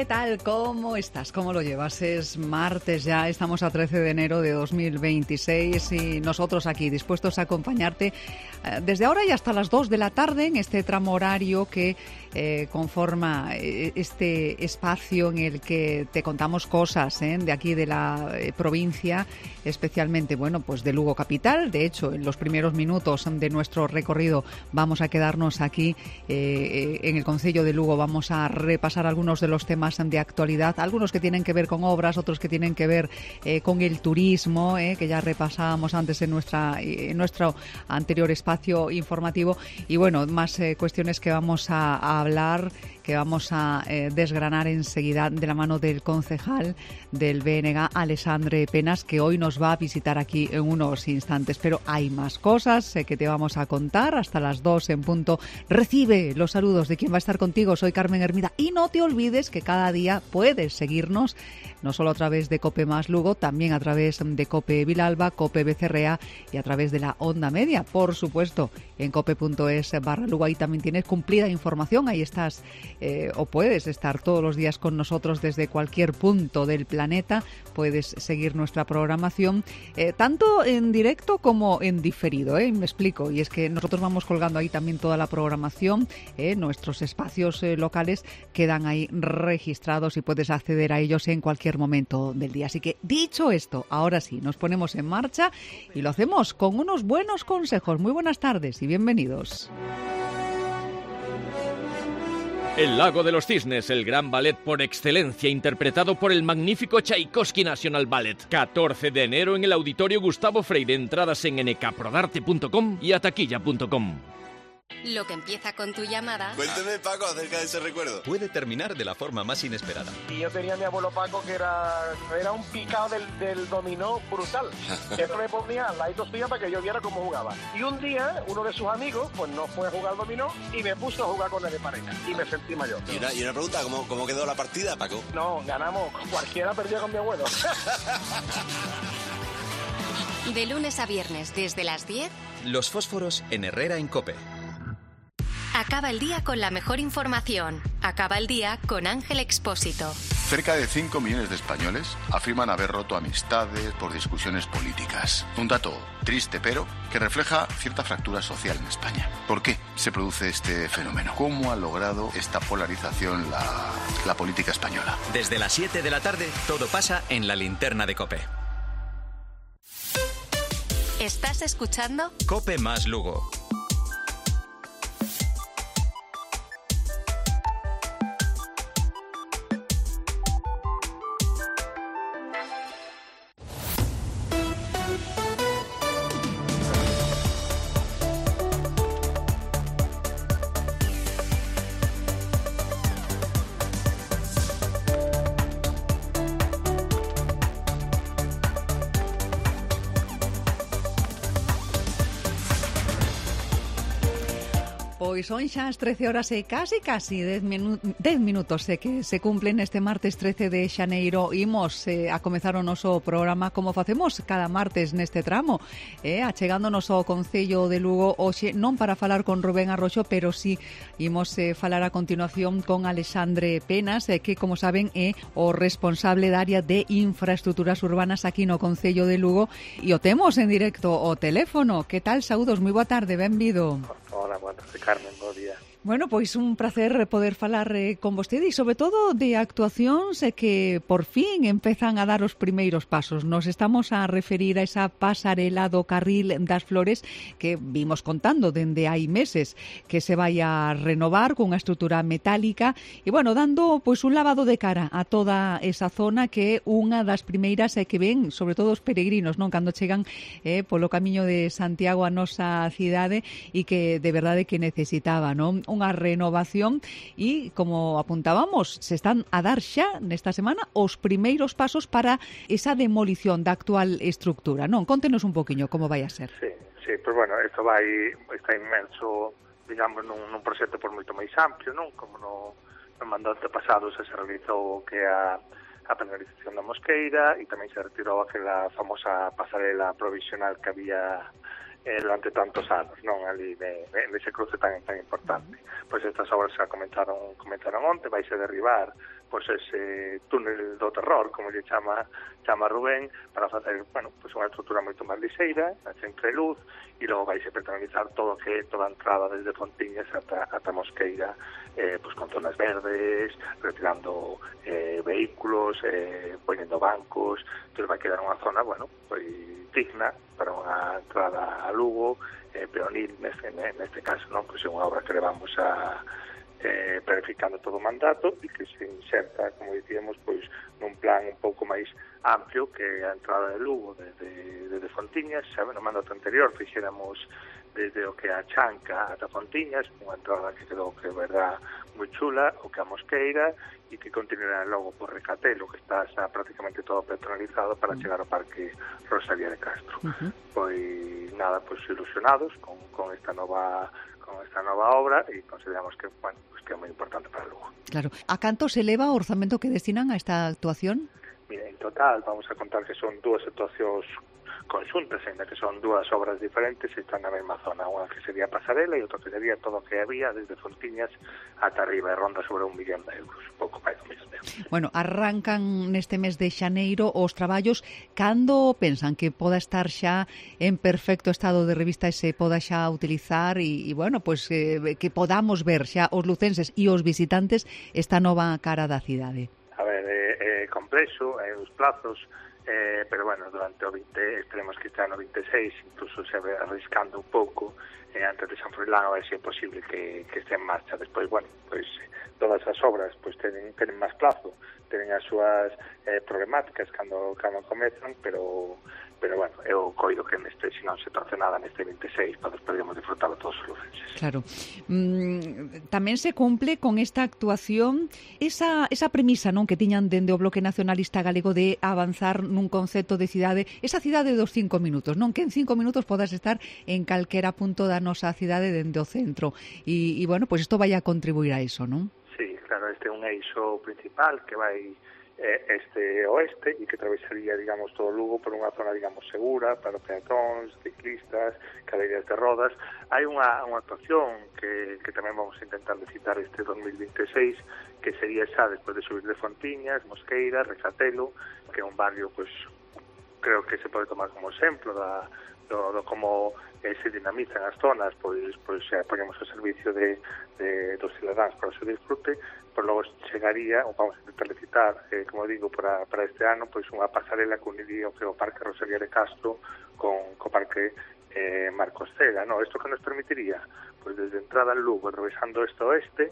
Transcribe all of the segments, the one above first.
¿Qué tal? ¿Cómo estás? ¿Cómo lo llevas? Es martes ya, estamos a 13 de enero de 2026 y nosotros aquí dispuestos a acompañarte desde ahora y hasta las 2 de la tarde en este tramo horario que conforma este espacio en el que te contamos cosas de aquí de la provincia, especialmente, bueno, pues de Lugo capital. De hecho, en los primeros minutos de nuestro recorrido vamos a quedarnos aquí en el concello de Lugo, vamos a repasar algunos de los temas de actualidad, algunos que tienen que ver con obras, otros que tienen que ver con el turismo, que ya repasábamos antes en nuestro anterior espacio informativo, y bueno, más cuestiones que vamos a hablar, que vamos a desgranar enseguida de la mano del concejal del BNG, Alexandre Penas, que hoy nos va a visitar aquí en unos instantes. Pero hay más cosas que te vamos a contar hasta las 2 en punto. Recibe los saludos de quien va a estar contigo. Soy Carmen Hermida y no te olvides que cada día puedes seguirnos, no solo a través de COPE más Lugo, también a través de COPE Vilalba, COPE Becerrea y a través de la Onda Media, por supuesto, en cope.es/Lugo. Ahí también tienes cumplida información, ahí estás o puedes estar todos los días con nosotros desde cualquier punto del planeta. Puedes seguir nuestra programación tanto en directo como en diferido, me explico, y es que nosotros vamos colgando ahí también toda la programación, nuestros espacios locales quedan ahí registrados y puedes acceder a ellos en cualquier momento del día. Así que, dicho esto, ahora sí, nos ponemos en marcha y lo hacemos con unos buenos consejos. Muy buenas tardes y bienvenidos. El Lago de los Cisnes, el gran ballet por excelencia interpretado por el magnífico Tchaikovsky National Ballet. 14 de enero en el Auditorio Gustavo Freire. Entradas en nkprodarte.com y ataquilla.com. Lo que empieza con tu llamada... Cuénteme, Paco, acerca de ese recuerdo. Puede terminar de la forma más inesperada. Y yo tenía a mi abuelo Paco que era un picado del dominó brutal. Siempre me ponía al ladito suya para que yo viera cómo jugaba. Y un día, uno de sus amigos, pues no fue a jugar al dominó y me puso a jugar con él de pareja. Y me sentí mayor. Y una pregunta, ¿cómo quedó la partida, Paco? No, ganamos. Cualquiera perdió con mi abuelo. De lunes a viernes, desde las 10... Los fósforos en Herrera en COPE. Acaba el día con la mejor información. Acaba el día con Ángel Expósito. Cerca de 5 millones de españoles afirman haber roto amistades por discusiones políticas. Un dato triste, pero que refleja cierta fractura social en España. ¿Por qué se produce este fenómeno? ¿Cómo ha logrado esta polarización la política española? Desde las 7 de la tarde, todo pasa en la linterna de COPE. ¿Estás escuchando? COPE más Lugo. Pois son xa as 13 horas e casi 10 minutos que se cumplen este martes 13 de xaneiro. Imos a comezar o noso programa como facemos cada martes neste tramo, achegándonos ao Concello de Lugo hoxe, non para falar con Rubén Arroxo, pero sí imos falar a continuación con Alexandre Penas, que, como saben, é o responsable da área de infraestructuras urbanas aquí no Concello de Lugo, e o temos en directo o teléfono. Que tal? Saúdos, moi boa tarde, benvido. Hola, bueno, Carmen, bo día. Bueno, pois un placer poder falar con vostede e sobre todo de actuacións que por fin empezan a dar os primeiros pasos. Nos estamos a referir a esa pasarela do Carril das Flores que vimos contando dende hai meses que se vai a renovar cunha estrutura metálica e, bueno, dando pois un lavado de cara a toda esa zona que é unha das primeiras que ven, sobre todo os peregrinos, non, cando chegan polo camiño de Santiago a nosa cidade e que de verdade que necesitaba, non? Unha renovación e, como apuntábamos, se están a dar xa nesta semana os primeiros pasos para esa demolición da actual estructura, non? Contenos un poquinho como vai a ser. Sí, pues bueno, isto está inmerso, digamos, nun proxecto por moito máis amplio, non? Como no mandato pasado se realizou que a penalización da Mosqueira e tamén se retirou aquela famosa pasarela provisional que había durante tantos anos, non, ali nese cruce tan importante. Pois estas obras xa comentaron onte, vaise derribar pois ese túnel do terror, como lle chama Rubén, para facer, bueno, pois unha estrutura moito máis lixeira, sempre luz, e logo vai se petronizar toda a entrada desde Fontiñas ata Mosqueira, pois con zonas verdes, retirando vehículos, poñendo bancos, entón vai quedar unha zona, bueno, pois digna para unha entrada a Lugo, peonil neste caso, non? Pois é unha obra que levamos a planificando todo o mandato e que se inserta, como dicíamos, pois nun plan un pouco máis amplio que a entrada de Lugo desde Fontiñas. Xa no mandato anterior fixéramos desde o que a Chanca ata Fontiñas, unha entrada que quedou, que verdad, moi chula, o que a Mosqueira, e que continuará logo por Recatelo, que está xa prácticamente todo petronalizado para chegar ao Parque Rosalía de Castro. Pois nada, pois ilusionados con esta nova obra e consideramos que, bueno, pues que é moi importante para Lugo. Claro. A canto se eleva o orzamento que destinan a esta actuación? Mira, en total vamos a contar que son dúas actuacións conxuntas, ainda que son dúas obras diferentes, están na mesma zona, unha que sería Pasarela e outra que sería todo o que había desde Fontiñas ata arriba, e ronda sobre 1 millón de euros, un pouco máis de 1 millón de euros. Bueno, arrancan neste mes de xaneiro os traballos. Cando pensan que poda estar xa en perfecto estado de revista e se poda xa utilizar e bueno, pues que podamos ver xa os lucenses e os visitantes esta nova cara da cidade? A ver, é complexo, os plazos, pero bueno, durante o 20, esperemos que este ano 26, incluso se ve arriscando un pouco, antes de San Froilán, a ver se é posible que este en marcha. Despois, bueno, pois todas as obras pois tenen máis plazo, tenen as súas problemáticas cando comezan, pero bueno, eu coido que neste, se non se torce nada neste 26, podemos disfrutar de todos os lucenses. Claro. Tamén se cumple con esta actuación esa premisa, non, que tiñan dende o Bloque Nacionalista Galego de avanzar nun concepto de cidade, esa cidade dos 5 minutos, non, que en 5 minutos podas estar en calquera punto da nosa cidade dende o centro. E bueno, pois isto vai a contribuir a iso, non? Sí, claro, este é un eixo principal que vai este-oeste e que atravesaría, digamos, todo Lugo por unha zona, digamos, segura para peatóns, ciclistas, cadeiras de rodas. Hai unha actuación que tamén vamos a intentar citar este 2026, que sería xa despois de subir de Fontiñas, Mosqueira, Recatelo, que é un barrio, pois, creo que se pode tomar como exemplo do como se dinamizan as zonas, pois ponemos o servicio dos cidadáns para o seu disfrute, por logo chegaría, ou vamos a intentar citar, como digo, para este ano, pois unha pasarela que uniría o que é o Parque Rosalía de Castro co Parque Marcos Cela, no? Isto que nos permitiría, pois desde entrada en Lugo, atravesando este oeste,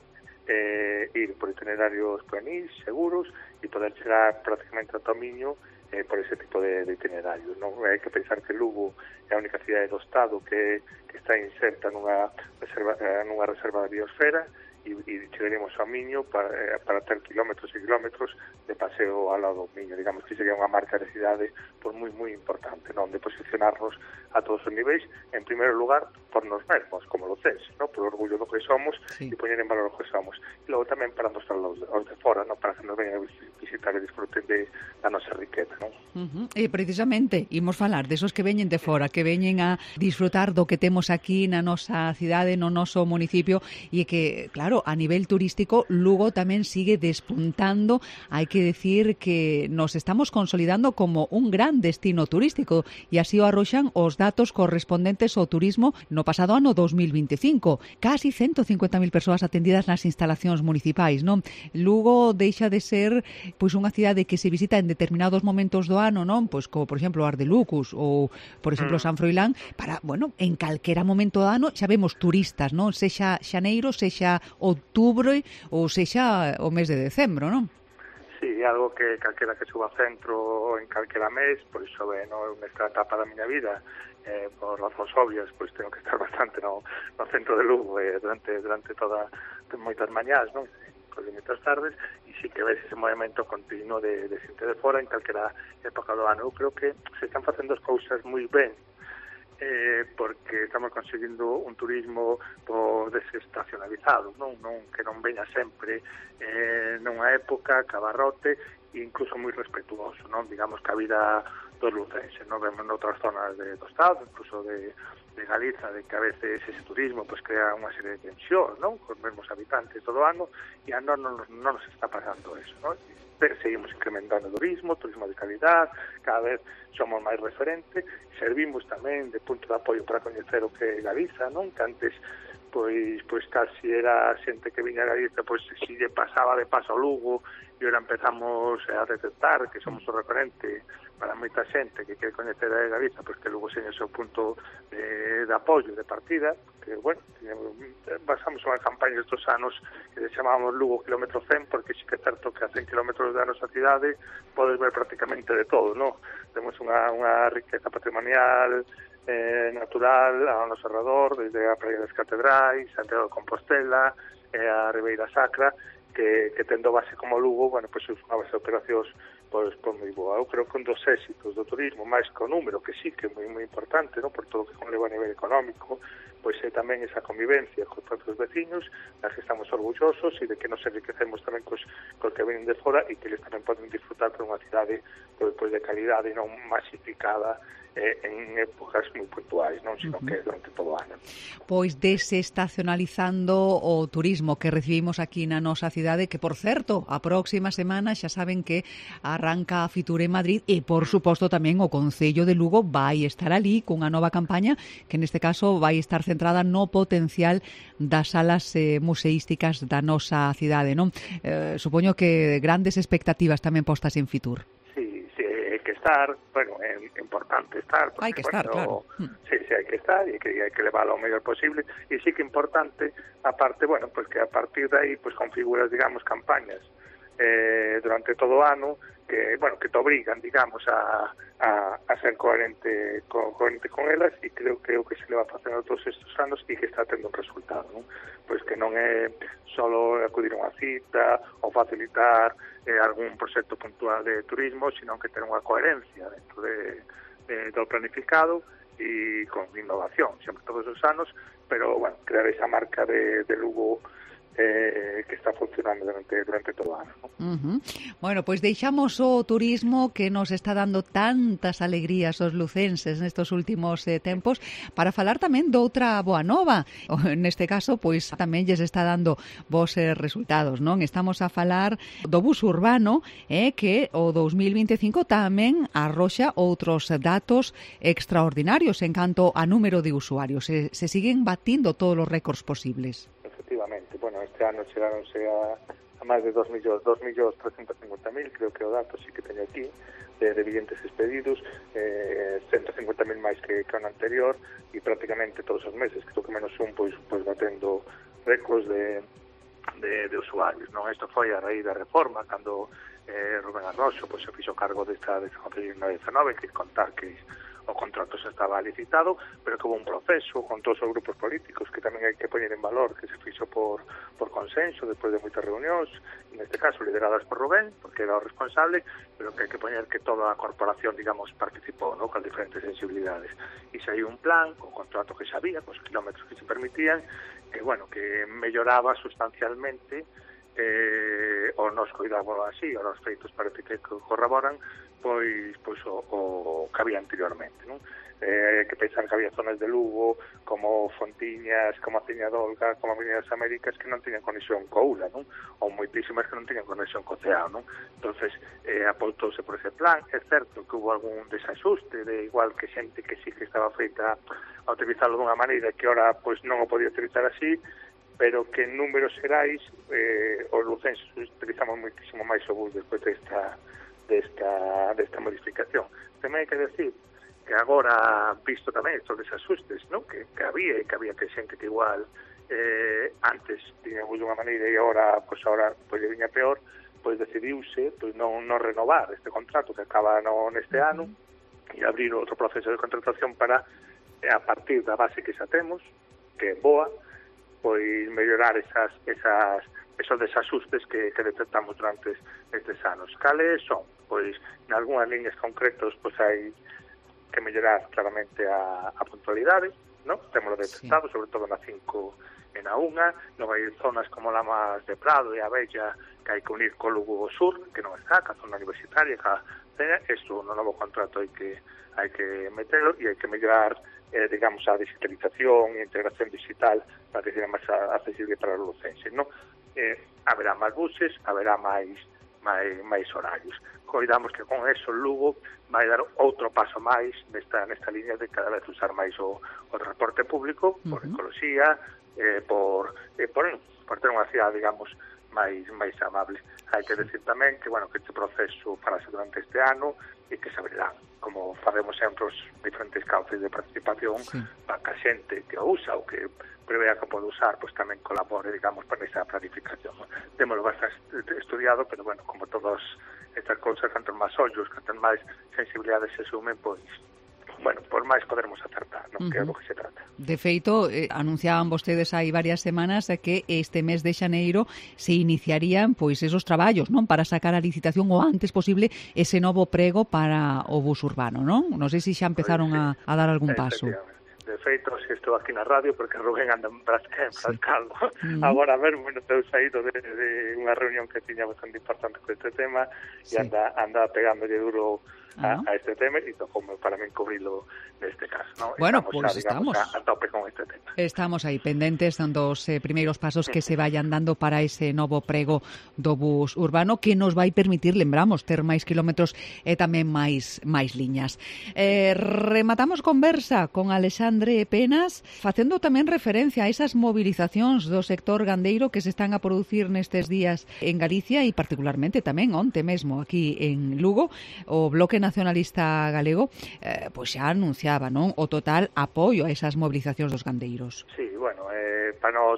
ir por itinerarios puenís, seguros, e poder chegar prácticamente a Tomiño por ese tipo de itinerarios. Non hai que pensar que Lugo é a única cidade do Estado que está inserta nunha reserva de biosfera, e chegaremos ao Miño para ter kilómetros e kilómetros de paseo ao lado do Miño. Digamos que sería unha marca de cidade por moi importante, non, de posicionarnos a todos os niveis, en primeiro lugar por nos mesmos, como lucenses, non, por orgullo do que somos, sí, e poñer en valor o que somos, e logo tamén para mostrar aos de fora, non, para que nos veñan a visitar e disfruten da nosa riqueza, non? E precisamente imos falar desos que veñen de fora, que veñen a disfrutar do que temos aquí na nosa cidade, no noso municipio, e que, claro, a nivel turístico, Lugo tamén sigue despuntando. Hai que decir que nos estamos consolidando como un gran destino turístico, e así o arroxan os datos correspondentes ao turismo no pasado ano 2025. Casi 150.000 persoas atendidas nas instalacións municipais, non? Lugo deixa de ser pois unha cidade que se visita en determinados momentos do ano, non? Pois como, por exemplo, Ar de Lucus ou, por exemplo, San Froilán, para, bueno, en calquera momento do ano xa vemos turistas, non? Sexa xaneiro, sexa outubro ou sexa o mes de decembro, non? Sí, algo que calquera que suba ao centro en calquera mes, por iso nesta etapa da miña vida, por razóns obvias, pois tengo que estar bastante no centro de Lugo durante toda moitas mañás, non? Moitas tardes, e sí que ves ese movimento continuo de xente de fora en calquera época do ano. Eu creo que se están facendo as cousas moi ben, porque estamos conseguindo un turismo desestacionalizado, non que non veña sempre nunha época, cabarrote, e incluso moi respetuoso, non? Digamos que a vida dos lucenses. Nos vemos noutras zonas do Estado, incluso de Galiza, de que a veces ese turismo pues crea unha serie de tensión, non? Cos mesmos habitantes todo o ano, e a non nos está pasando eso, non? Seguimos incrementando o turismo de calidad, cada vez somos máis referentes, servimos tamén de punto de apoio para coñecer o que é Galiza, non? Que antes pois casi era xente que viña a Galiza, pois si lle pasaba de paso ao Lugo, e ahora empezamos a detectar que somos o referente para moita xente que quere coñecer a Galiza, pois que Lugo seña o seu punto de apoio, de partida, que, bueno, basamos unha campaña estes anos que chamamos Lugo kilómetro 100, porque sí que é certo que a 100 kilómetros da nosa cidade podes ver prácticamente de todo, non? Temos unha riqueza patrimonial, natural ao noso alrededor, desde a Praia das Catedrais, Santiago de Compostela, a Ribeira Sacra, que tendo base como Lugo, bueno, pois é unha base de operacións pois moi boa. Eu creo que un dos éxitos do turismo, máis que o número, que sí que é moi importante, non, por todo o que conleva a nivel económico, pois é tamén esa convivencia cos propios veciños, da que estamos orgullosos e de que nos enriquecemos tamén cos que venen de fora e que eles tamén poden disfrutar por unha cidade pois de calidade e non masificada en épocas moi puntuais, non, sino que durante todo o ano. Pois desestacionalizando o turismo que recibimos aquí na nosa cidade, que, por certo, a próxima semana xa saben que arranca a Fitur en Madrid e, por suposto, tamén o Concello de Lugo vai estar ali cunha nova campaña que, neste caso, vai estar centrada no potencial das salas museísticas da nosa cidade, non? Supoño que grandes expectativas tamén postas en Fitur. Estar, bueno, é importante estar, porque, hai que estar, bueno, claro. Sí, hai que estar e hai que levarlo o mellor posible, e sí que é importante, aparte, bueno, pues que a partir de aí, pues configuras, digamos, campañas durante todo o ano que, bueno, que te obrigan, digamos, a ser coherente con elas, e creo que é o que se leva facendo todos estes anos e que está tendo un resultado, non? Pois que non é solo acudir a unha cita ou facilitar algún proxecto puntual de turismo, sino que ter unha coherencia dentro do planificado e con innovación, sempre todos os anos, pero, bueno, crear esa marca de Lugo que está funcionando durante todo o ano, ¿no? Bueno, pois deixamos o turismo que nos está dando tantas alegrías aos lucenses nestos últimos tempos para falar tamén doutra boa nova. Neste caso, pois tamén lles está dando bons resultados, non? Estamos a falar do bus urbano, que o 2025 tamén arroxa outros datos extraordinarios en canto a número de usuarios. Se siguen batindo todos os récords posibles. Efectivamente, bueno, este ano chegáronse a máis de 2.350.000, creo que o dato sí que teño aquí, de billetes expedidos, 150.000 máis que o ano anterior, e prácticamente todos os meses, creo que menos un, pois batendo récords de usuarios, non? Isto foi a raíz da reforma, cando Rubén Arroxo pois se fixo cargo desta Concello 19, que contar que o contrato xa estaba licitado, pero que houve un proceso con todos os grupos políticos que tamén hai que poñer en valor, que se fixo por consenso, despois de moitas reunións, neste caso lideradas por Rubén, porque era o responsable, pero que hai que poñer que toda a corporación, digamos, participou, ¿no?, con diferentes sensibilidades. E xa hai un plan, o contrato que xa había, cos kilómetros que se permitían, que, bueno, que melloraba sustancialmente o nos cuidamos así, os feitos parece que corroboran pois o que había anteriormente, non? Que pensar que había zonas de Lugo como Fontiñas, como a Ciña d'Olga, como a Avenida das Américas que non teñan conexión co Ula, non? Ou moitísimas que non teñan conexión co Ceao, non? Entonces, apostouse por ese plan. É certo que hubo algún desaxuste, de igual que xente que sí que estaba feita a utilizarlo dunha maneira que ora pois non o podía utilizar así, pero que en números xerais os lucenses utilizamos moitísimo máis o bus despois desta modificación. Tamén hai que decir que agora, visto tamén estos desaxustes, ¿no?, que había que xente que igual antes tiñamos unha maneira e agora lle viña peor, pois decidiuse pois non renovar este contrato que acaba neste ano e abrir outro proceso de contratación para, a partir da base que xa temos, que é boa, pois mellorar esos desaxustes que detectamos durante estes anos. Cales son? Pois, en algunhas líneas concretos, pois hai que mellorar claramente a puntualidade, ¿no? Temos detectado, sobre todo na 5 e na 1, non hai zonas como Lamas de Prado e a Bella que hai que unir co Lugo Sur, que non está, que a zona universitaria, que Isto no novo contrato hai que meterlo e hai que mellorar digamos, a digitalización e integración digital para que seja máis accesible para os lucenses, non? Haberá máis buses, haberá máis horarios. Coidamos que con eso Lugo vai dar outro paso máis nesta liña de cada vez usar máis o transporte público por ecoloxía, por ter unha cidade, digamos, máis amable. Hai que decir tamén que, bueno, que este proceso farase durante este ano e que se abrirán, como faremos sempre os diferentes cauces de participación para que a xente que o usa ou que prevea que pode usar, pois tamén colabore, digamos, para esa planificación. Témolo bastante estudiado, pero, bueno, como todas estas cousas, cantos máis ollos, cantos máis sensibilidades se sumen, pois, bueno, por máis podermos acertar, non? Que é do que se trata. De feito, anunciaban vostedes hai varias semanas que este mes de xaneiro se iniciarían pois esos traballos, non? Para sacar a licitación o antes posible ese novo prego para o bus urbano, non? Non sei se xa empezaron a dar algún paso. De feito, se estou aquí na radio porque Rubén anda en Brascaldo. Agora, a ver, bueno, estou saído de unha reunión que tiña bastante importante con este tema e anda pegándolle duro a este tema e tocou para mí cubrilo neste caso, ¿no? Bueno, estamos pues estamos a tope con este tema. Estamos aí pendentes dos primeiros pasos que se vayan dando para ese novo prego do bus urbano que nos vai permitir, lembramos, ter máis kilómetros e tamén máis liñas. Rematamos conversa con Alexandre Penas facendo tamén referencia a esas movilizacións do sector gandeiro que se están a producir nestes días en Galicia e particularmente tamén onte mesmo aquí en Lugo. O Bloque Nacionalista Galego pois xa anunciaba, non, o total apoio a esas movilizacións dos gandeiros. Sí, bueno, para nós,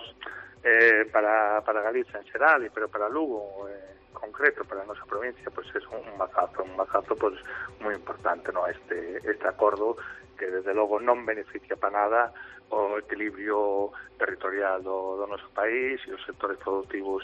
para Galicia en xeral, pero para Lugo en concreto, para a nosa provincia, pois é un mazazo pois moi importante, non, este acordo que desde logo non beneficia para nada o equilibrio territorial do noso país e os sectores productivos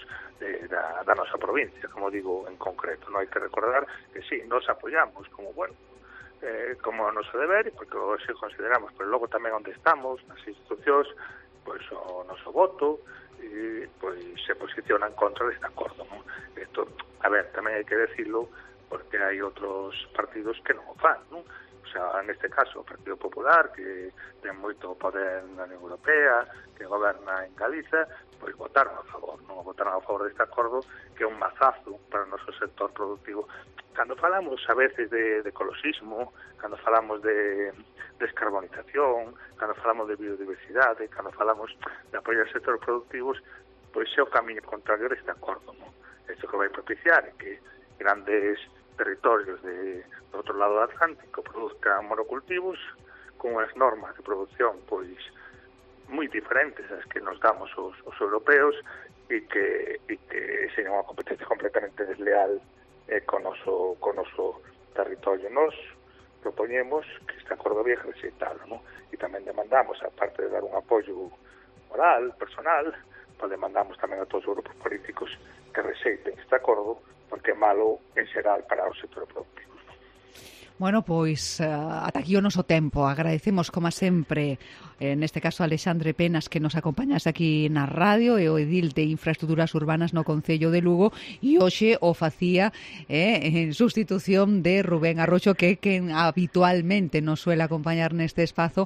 da nosa provincia, como digo, en concreto. Non hai que recordar que sí, nos apoyamos como, bueno, como o noso deber, porque se consideramos, pero logo tamén onde estamos, nas institucións, pois o noso voto, e pois se posicionan contra deste acordo, non? Isto, a ver, tamén hai que decirlo, porque hai outros partidos que non o fan, non? O sea, neste caso, o Partido Popular, que ten moito poder na Unión Europea, que goberna en Galicia, pois votaron a favor, non? Votaron a favor deste acordo, que é un mazazo para o noso sector productivo. Cando falamos a veces de ecologismo, cando falamos de descarbonización, cando falamos de biodiversidade, cando falamos de apoio aos sectores productivos, pois é o camiño contrario deste acordo, non? Isto que vai propiciar é que grandes territorios do outro lado do Atlántico produzcan monocultivos con as normas de producción pois moi diferentes as que nos damos os europeos e que seña unha competencia completamente desleal con noso territorio. Nos propoñemos que este acordo viejo rexeitalo, non? E tamén demandamos, aparte de dar un apoio moral, personal, pues demandamos tamén a todos os grupos políticos que rexeiten este acordo porque é malo en xeral para o sector productivo. Bueno, pois ata aquí o noso tempo. Agradecemos, como sempre, neste caso a Alexandre Penas que nos acompañase aquí na radio e o edil de Infraestructuras Urbanas no Concello de Lugo e hoxe o facía en sustitución de Rubén Arroxo que quen habitualmente nos suele acompañar neste espazo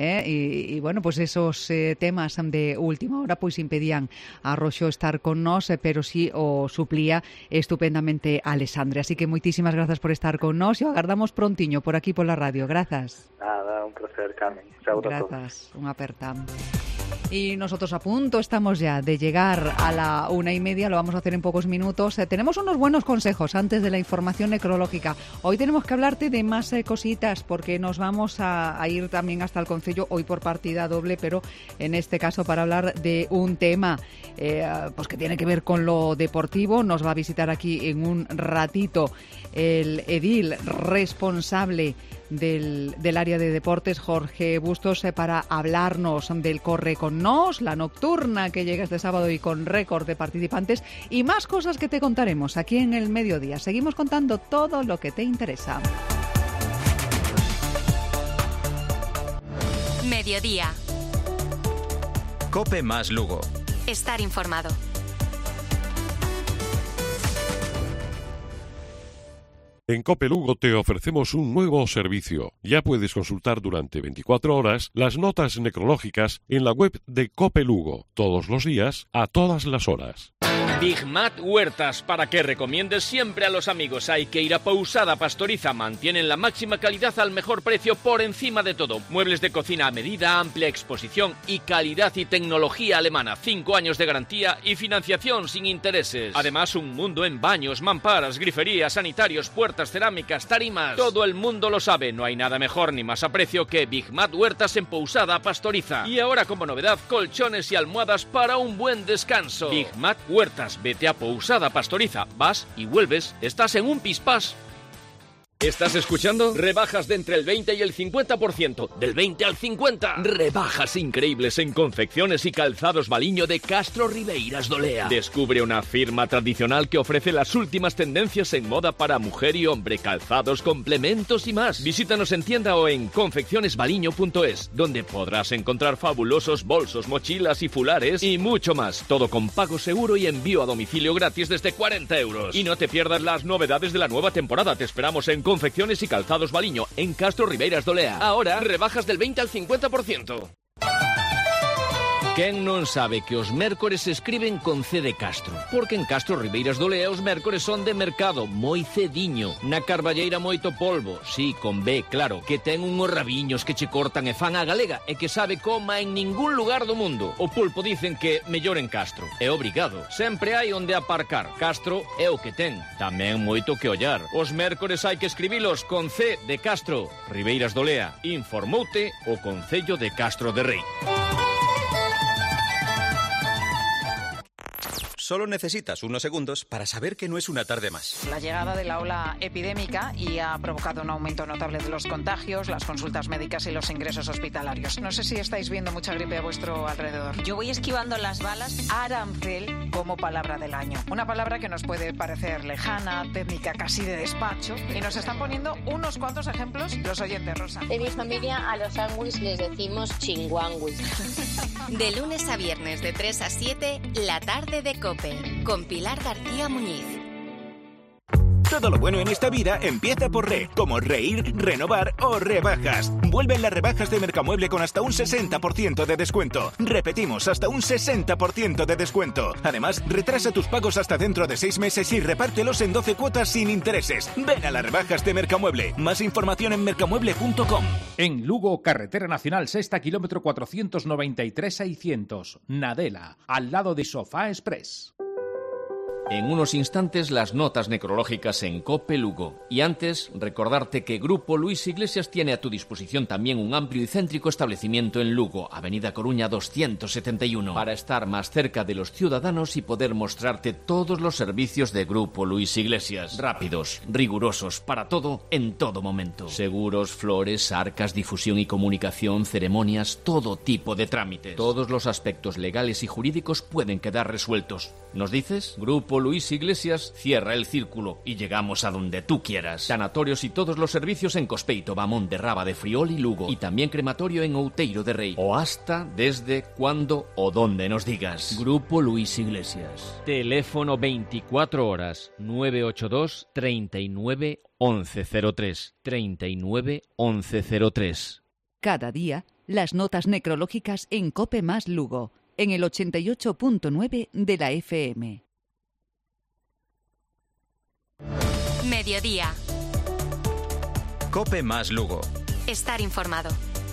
e bueno, pois esos temas de última hora pois impedían a Arroxo estar con nós, pero sí o suplía estupendamente a Alexandre. Así que moitísimas grazas por estar con nós e o agardamos prontiño por aquí pola radio. Grazas. Nada, un placer, Carmen. Saúdo a todos. Grazas, unha aperta. Y nosotros a punto estamos ya de llegar a la 1:30, lo vamos a hacer en pocos minutos. Tenemos unos buenos consejos antes de la información necrológica. Hoy tenemos que hablarte de más cositas porque nos vamos a ir también hasta el Concello, hoy por partida doble, pero en este caso para hablar de un tema pues que tiene que ver con lo deportivo. Nos va a visitar aquí en un ratito el edil responsable del área de deportes, Jorge Bustos, para hablarnos del Corre con Nos, la nocturna que llega este sábado y con récord de participantes y más cosas que te contaremos aquí en el mediodía. Seguimos contando todo lo que te interesa. Mediodía. COPE más Lugo. Estar informado. En COPE Lugo te ofrecemos un nuevo servicio. Ya puedes consultar durante 24 horas las notas necrológicas en la web de COPE Lugo, todos los días, a todas las horas. Big Mat Huertas, para que recomiendes siempre a los amigos. Hay que ir a Pousada Pastoriza. Mantienen la máxima calidad al mejor precio por encima de todo. Muebles de cocina a medida, amplia exposición y calidad y tecnología alemana. 5 años de garantía y financiación sin intereses. Además, un mundo en baños, mamparas, griferías, sanitarios, puertas, cerámicas, tarimas. Todo el mundo lo sabe. No hay nada mejor ni más a precio que Big Mat Huertas en Pousada Pastoriza. Y ahora, como novedad, colchones y almohadas para un buen descanso. Big Mat Huertas. Vete a Pousada Pastoriza, vas y vuelves, estás en un pispás. ¿Estás escuchando? Rebajas de entre el 20 y el 50%. Del 20 al 50%. Rebajas increíbles en confecciones y calzados Baliño de Castro Ribeiras Dolea. Descubre una firma tradicional que ofrece las últimas tendencias en moda para mujer y hombre, calzados, complementos y más. Visítanos en tienda o en confeccionesbaliño.es, donde podrás encontrar fabulosos bolsos, mochilas y fulares y mucho más. Todo con pago seguro y envío a domicilio gratis desde 40 euros. Y no te pierdas las novedades de la nueva temporada. Te esperamos en Confecciones y Calzados Baliño, en Castro Ribeiras Dolea. Ahora, rebajas del 20 al 50%. Quen non sabe que os mércores se escriben con C de Castro? Porque en Castro Ribeiras Dolea os mércores son de mercado, moi cediño. Na Carballeira moito polvo, sí, con B, claro, que ten unhos rabiños que che cortan e fan a galega e que sabe coma en ningún lugar do mundo. O pulpo dicen que mellor en Castro. É obrigado. Sempre hai onde aparcar. Castro é o que ten. Tamén moito que ollar. Os mércores hai que escribilos con C de Castro. Ribeiras Dolea. Informoute o Concello de Castro de Rei. Solo necesitas unos segundos para saber que no es una tarde más. La llegada de la ola epidémica y ha provocado un aumento notable de los contagios, las consultas médicas y los ingresos hospitalarios. No sé si estáis viendo mucha gripe a vuestro alrededor. Yo voy esquivando las balas. Arancel como palabra del año. Una palabra que nos puede parecer lejana, técnica casi de despacho. Y nos están poniendo unos cuantos ejemplos los oyentes, Rosa. De mi familia a los sándwiches les decimos chinguanguis. De lunes a viernes de 3 a 7, La Tarde de COPE, con Pilar García Muñiz. Todo lo bueno en esta vida empieza por re, como reír, renovar o rebajas. Vuelven las rebajas de Mercamueble con hasta un 60% de descuento. Repetimos, hasta un 60% de descuento. Además, retrasa tus pagos hasta dentro de 6 meses y repártelos en 12 cuotas sin intereses. Ven a las rebajas de Mercamueble. Más información en mercamueble.com. En Lugo, carretera nacional sexta, kilómetro 493-600. Nadela, al lado de Sofá Express. En unos instantes las notas necrológicas en COPE Lugo. Y antes, recordarte que Grupo Luis Iglesias tiene a tu disposición también un amplio y céntrico establecimiento en Lugo, Avenida Coruña 271, para estar más cerca de los ciudadanos y poder mostrarte todos los servicios de Grupo Luis Iglesias. Rápidos, rigurosos, para todo, en todo momento. Seguros, flores, arcas, difusión y comunicación, ceremonias, todo tipo de trámites. Todos los aspectos legales y jurídicos pueden quedar resueltos. ¿Nos dices? Grupo Luis Iglesias cierra el círculo y llegamos a donde tú quieras. Sanatorios y todos los servicios en Cospeito, Bamón de Raba de Friol y Lugo. Y también crematorio en Outeiro de Rei. O hasta, desde, cuando o donde nos digas. Grupo Luis Iglesias. Teléfono 24 horas 982 39 1103. 39 1103. Cada día, las notas necrológicas en COPE más Lugo, en el 88.9 de la FM. Mediodía. COPE más Lugo. Estar informado.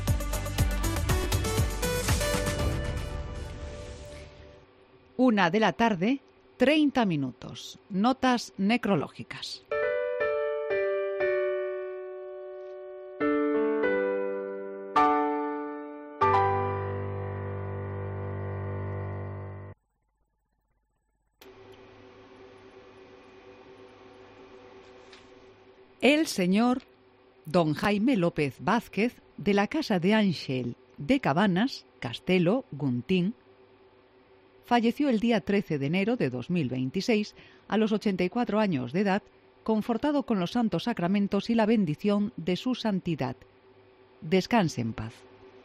Una de la tarde, 30 minutos. Notas necrológicas. El señor don Jaime López Vázquez, de la casa de Ángel de Cabanas, Castelo, Guntín, falleció el día 13 de enero de 2026 a los 84 años de edad, confortado con los santos sacramentos y la bendición de su santidad. Descanse en paz.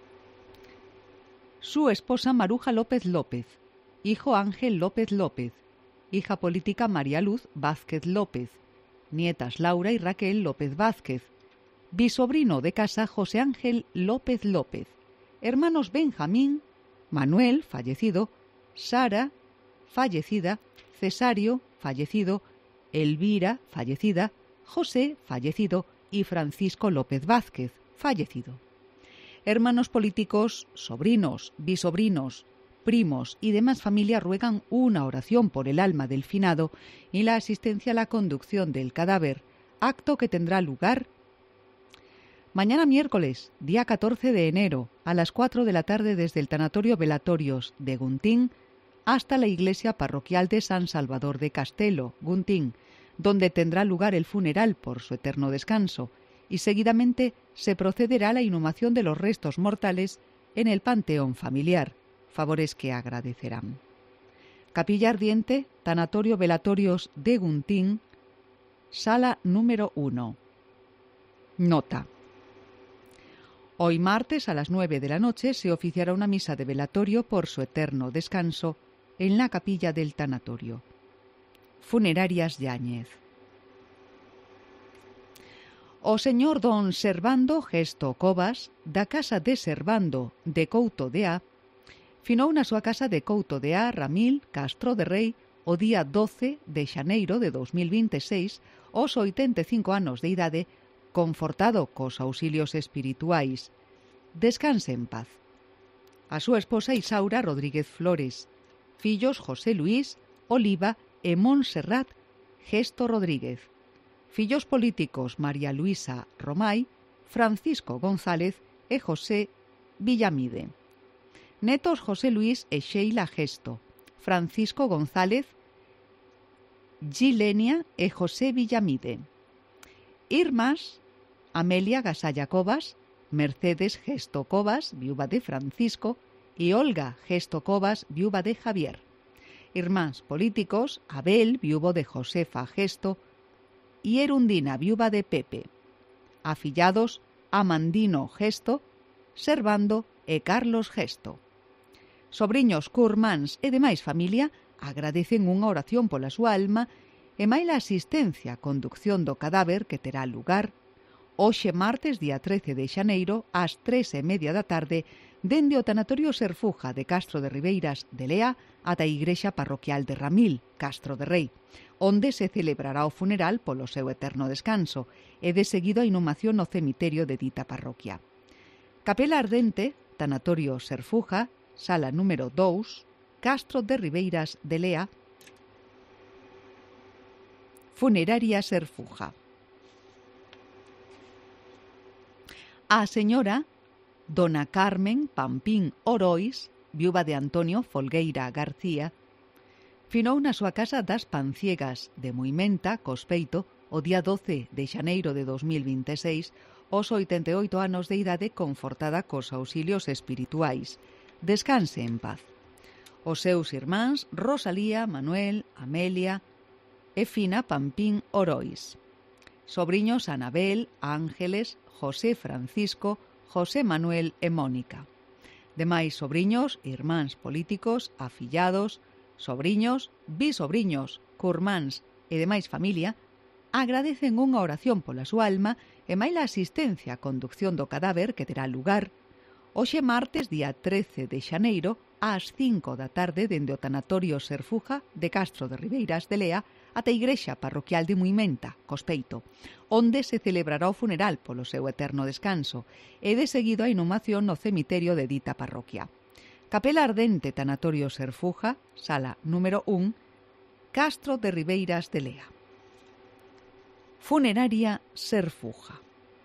Su esposa Maruja López López, hijo Ángel López López, hija política María Luz Vázquez López, Nietas Laura y Raquel López Vázquez. Bisobrino de casa José Ángel López López. Hermanos Benjamín, Manuel, fallecido, Sara, fallecida, Cesario, fallecido, Elvira, fallecida, José, fallecido, y Francisco López Vázquez, fallecido. Hermanos políticos, sobrinos, bisobrinos, primos y demás familia ruegan una oración por el alma del finado y la asistencia a la conducción del cadáver, acto que tendrá lugar mañana miércoles, día 14 de enero, a las 4 de la tarde desde el Tanatorio Velatorios de Guntín hasta la iglesia parroquial de San Salvador de Castelo, Guntín, donde tendrá lugar el funeral por su eterno descanso, y seguidamente se procederá a la inhumación de los restos mortales en el panteón familiar, favores que agradecerán. Capilla Ardiente, Tanatorio Velatorios de Guntín, sala número 1. Nota. Hoy martes a las 9 de la noche se oficiará una misa de velatorio por su eterno descanso en la capilla del tanatorio. Funerarias Yáñez. O señor don Servando Gesto Cobas, da casa de Servando de Couto de A, finou na súa casa de Couto de A, Ramil, Castro de Rei, o día 12 de xaneiro de 2026, aos 85 anos de idade, confortado cos auxilios espirituais. Descanse en paz. A súa esposa Isaura Rodríguez Flores, fillos José Luis, Oliva e Montserrat Gesto Rodríguez. Fillos políticos María Luisa Romay, Francisco González e José Villamide. Netos José Luis e Sheila Gesto, Francisco González, Gilenia e José Villamide. Irmas, Amelia Gasalla Cobas, Mercedes Gesto Cobas, viuda de Francisco, y Olga Gesto Cobas, viuda de Javier. Irmáns políticos, Abel, viudo de Josefa Gesto, y Erundina, viuda de Pepe. Afillados, Amandino Gesto, Servando e Carlos Gesto. Sobriños, curmáns e demais familia agradecen unha oración pola súa alma e máis a asistencia a conducción do cadáver que terá lugar hoxe martes, día 13 de xaneiro, ás 3:30 da tarde, dende o tanatorio Serfuja de Castro de Ribeiras de Lea ata a igrexa parroquial de Ramil, Castro de Rei, onde se celebrará o funeral polo seu eterno descanso e de seguido a inhumación no cemiterio de dita parroquia. Capela Ardente, tanatorio Serfuja, sala número 2, Castro de Ribeiras de Lea, funeraria Serfuja. A señora dona Carmen Pampín Orois, viúva de Antonio Folgueira García, finou na súa casa das Panciegas de Muimenta, Cospeito, o día 12 de xaneiro de 2026, aos 88 anos de idade, confortada cos auxilios espirituais. Descanse en paz. Os seus irmáns Rosalía, Manuel, Amelia e Fina Pampín Orois. Sobriños Anabel, Ángeles, José Francisco, José Manuel e Mónica. Demais sobriños, irmáns políticos, afillados, sobriños, bisobriños, curmáns e demais familia agradecen unha oración pola súa alma e máis a asistencia a conducción do cadáver que terá lugar hoxe martes, día 13 de xaneiro, ás 5 da tarde dende o tanatorio Serfuja de Castro de Ribeiras de Lea ata a igrexa parroquial de Muimenta, Cospeito, onde se celebrará o funeral polo seu eterno descanso e de seguido a inhumación no cemiterio de dita parroquia. Capela Ardente, tanatorio Serfuja, sala número 1, Castro de Ribeiras de Lea. Funeraria Serfuja.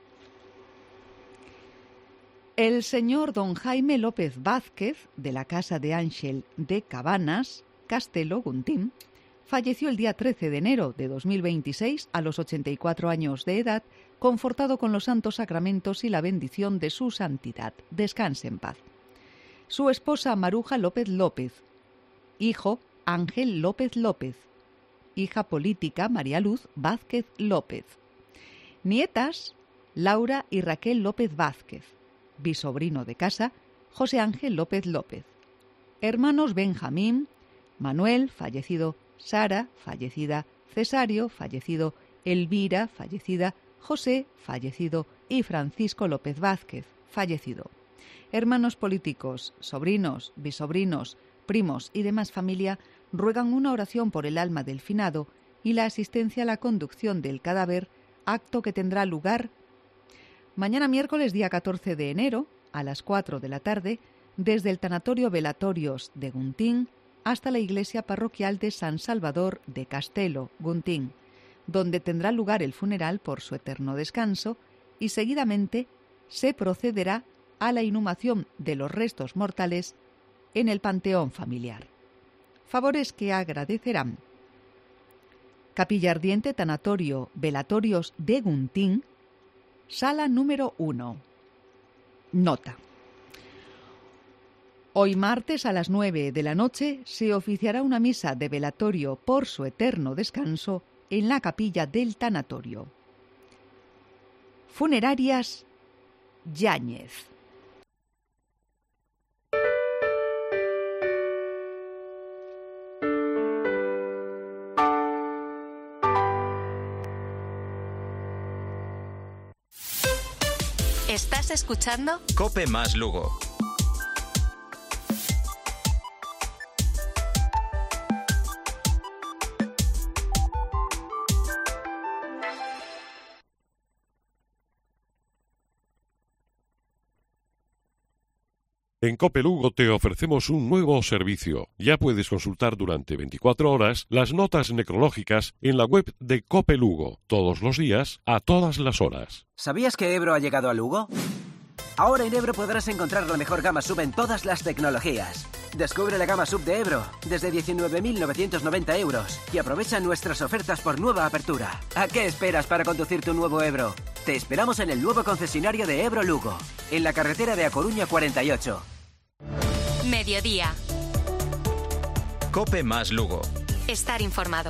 El señor don Jaime López Vázquez, de la casa de Ángel de Cabanas, Castelo, Guntín, falleció el día 13 de enero de 2026 a los 84 años de edad, confortado con los santos sacramentos y la bendición de su santidad. Descanse en paz. Su esposa Maruja López López, hijo Ángel López López, hija política María Luz Vázquez López, nietas Laura y Raquel López Vázquez, bisobrino de casa José Ángel López López, hermanos Benjamín, Manuel, fallecido, Sara, fallecida, Cesario, fallecido, Elvira, fallecida, José, fallecido, y Francisco López Vázquez, fallecido. Hermanos políticos, sobrinos, bisobrinos, primos y demás familia ruegan una oración por el alma del finado y la asistencia a la conducción del cadáver, acto que tendrá lugar mañana miércoles día 14 de enero a las 4 de la tarde desde el Tanatorio Velatorios de Guntín hasta la iglesia parroquial de San Salvador de Castelo, Guntín, donde tendrá lugar el funeral por su eterno descanso y seguidamente se procederá a la inhumación de los restos mortales en el panteón familiar. Favores que agradecerán: Capilla Ardiente Tanatorio Velatorios de Guntín, sala número 1. Nota. Hoy martes a las 9 de la noche se oficiará una misa de velatorio por su eterno descanso en la capilla del tanatorio. Funerarias Yáñez. ¿Estás escuchando? Cope más Lugo. En Cope Lugo te ofrecemos un nuevo servicio. Ya puedes consultar durante 24 horas las notas necrológicas en la web de Cope Lugo, todos los días, a todas las horas. ¿Sabías que Ebro ha llegado a Lugo? Ahora en Ebro podrás encontrar la mejor gama SUV en todas las tecnologías. Descubre la gama SUV de Ebro desde 19.990 euros y aprovecha nuestras ofertas por nueva apertura. ¿A qué esperas para conducir tu nuevo Ebro? Te esperamos en el nuevo concesionario de Ebro Lugo, en la carretera de A Coruña 48. Mediodía. Cope más Lugo. Estar informado.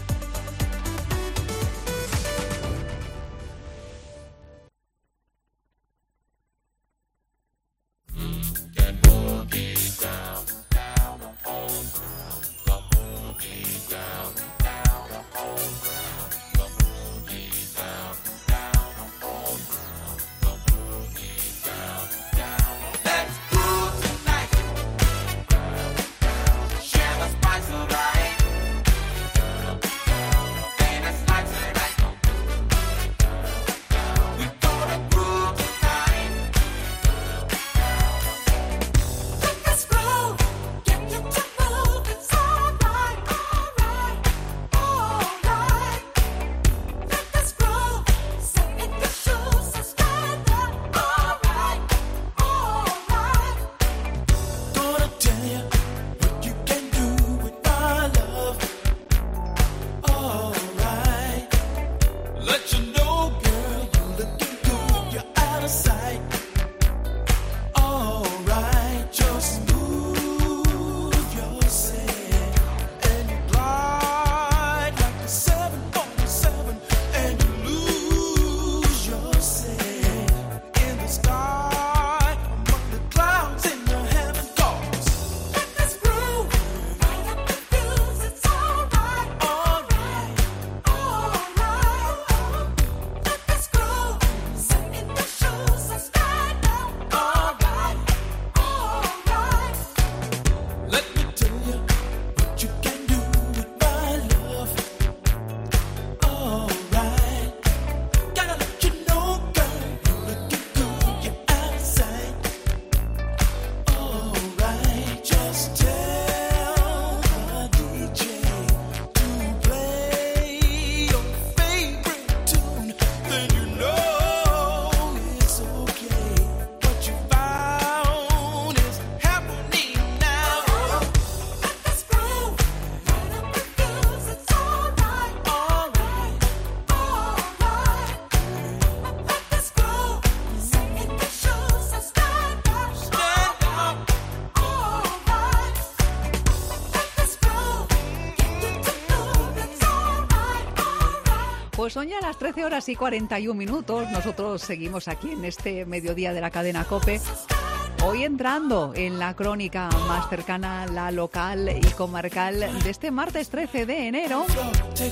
Pues son ya las 13 horas y 41 minutos. Nosotros seguimos aquí en este mediodía de la cadena COPE. Hoy entrando en la crónica más cercana, la local y comarcal de este martes 13 de enero.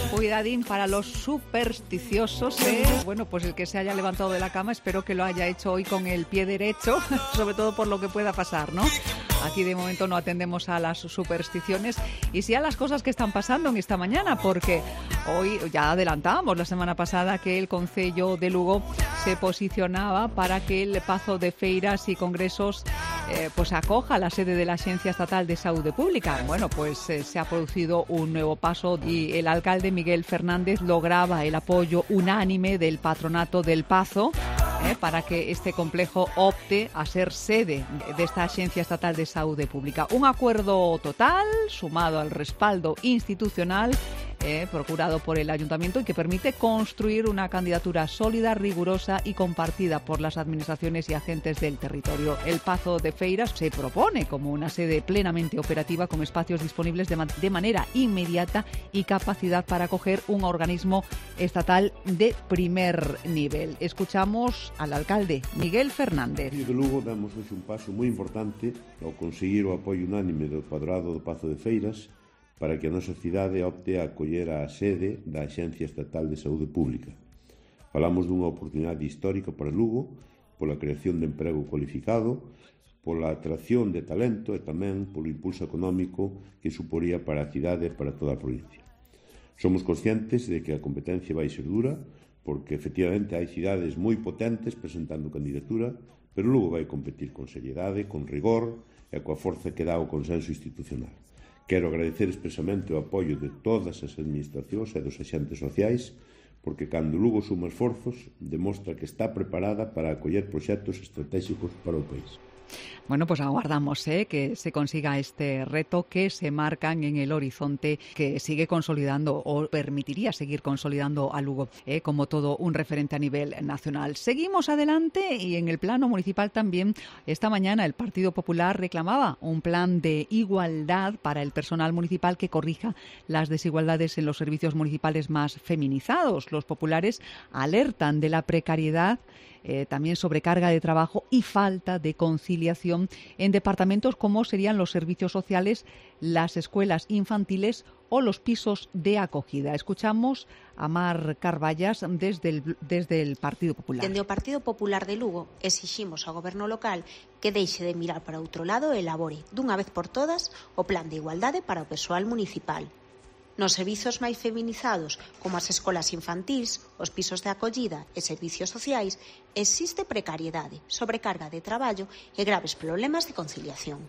Cuidadín para los supersticiosos, Bueno, pues el que se haya levantado de la cama, espero que lo haya hecho hoy con el pie derecho, sobre todo por lo que pueda pasar, ¿no? Aquí de momento no atendemos a las supersticiones y sí a las cosas que están pasando en esta mañana, porque hoy ya adelantamos la semana pasada que el Concello de Lugo se posicionaba para que el Pazo de Feiras y Congresos pues acoja la sede de la Axencia Estatal de Saúde Pública. Bueno, pues se ha producido un nuevo paso y el alcalde Miguel Fernández lograba el apoyo unánime del patronato del Pazo para que este complejo opte a ser sede de esta Axencia Estatal de Saúde Pública. Un acuerdo total, sumado al respaldo institucional procurado por el Ayuntamiento y que permite construir una candidatura sólida, rigurosa y compartida por las administraciones y agentes del territorio. El Pazo de Feiras se propone como una sede plenamente operativa con espacios disponibles de manera inmediata y capacidad para acoger un organismo estatal de primer nivel. Escuchamos al alcalde Miguel Fernández. Desde Lugo damos hoxe un paso moi importante ao conseguir o apoio unánime do Patronato do Pazo de Feiras para que a nosa cidade opte a acoller a sede da Axencia Estatal de Saúde Pública. Falamos dunha oportunidade histórica para Lugo, pola creación de emprego cualificado, pola atracción de talento e tamén polo impulso económico que suporía para a cidade e para toda a provincia. Somos conscientes de que a competencia vai ser dura, porque efectivamente hai cidades moi potentes presentando candidatura, pero Lugo vai competir con seriedade, con rigor e coa forza que dá o consenso institucional. Quero agradecer expresamente o apoio de todas as administracións e dos axentes sociais, porque cando Lugo suma esforzos, demostra que está preparada para acoller proxectos estratégicos para o país. Bueno, pues aguardamos que se consiga este reto que se marcan en el horizonte, que sigue consolidando o permitiría seguir consolidando a Lugo como todo un referente a nivel nacional. Seguimos adelante y en el plano municipal también. Esta mañana el Partido Popular reclamaba un plan de igualdad para el personal municipal que corrija las desigualdades en los servicios municipales más feminizados. Los populares alertan de la precariedad, también sobrecarga de trabajo y falta de conciliación en departamentos como serían los servicios sociales, las escuelas infantiles o los pisos de acogida. Escuchamos a Mar Carballas desde el Partido Popular. Dende o Partido Popular de Lugo exiximos ao Goberno local que deixe de mirar para outro lado e elabore dunha vez por todas o plan de igualdade para o persoal municipal. Nos servizos máis feminizados, como as escolas infantís, os pisos de acollida e servicios sociais, existe precariedade, sobrecarga de traballo e graves problemas de conciliación.